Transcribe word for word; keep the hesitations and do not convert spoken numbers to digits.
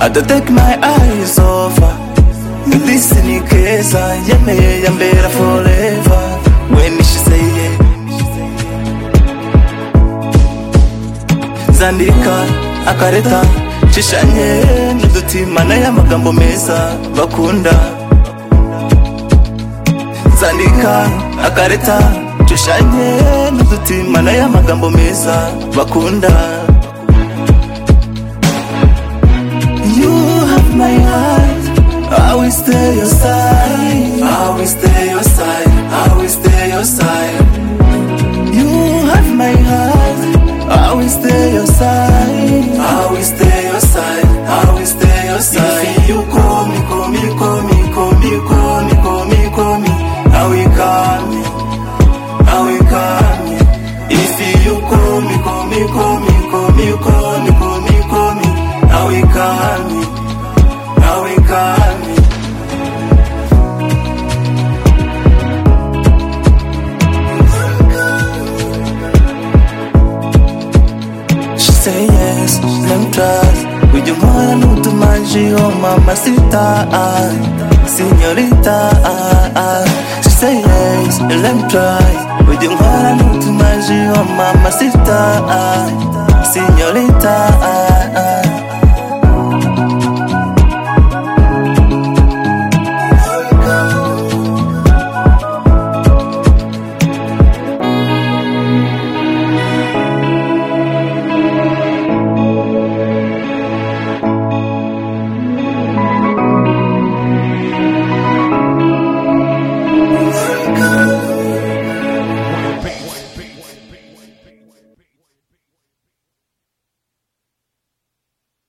I don't take my eyes off her. This ni keza yemeye yambera forever. When she say yeah, zandika akareta cishanye n'udutima na y'amagambo meza bakunda. Zandika akareta cishanye n'udutima na y'amagambo meza bakunda. You have my heart, I will stay your side, I will stay your side, I will stay your side. You have my heart, I will stay your side, I will stay your side, I will stay your side. If you call me, call me, call me, call me, call me, call me, call me, I will call me, I will call me. If you call me, call me, call me, call me, call me, call me, call me, I will call me, I will call me. Say yes, let me try. With your mother, no to manji, oh mamacita, señorita. She say yes, let me try. With your mother, no to manji, oh mamacita, señorita.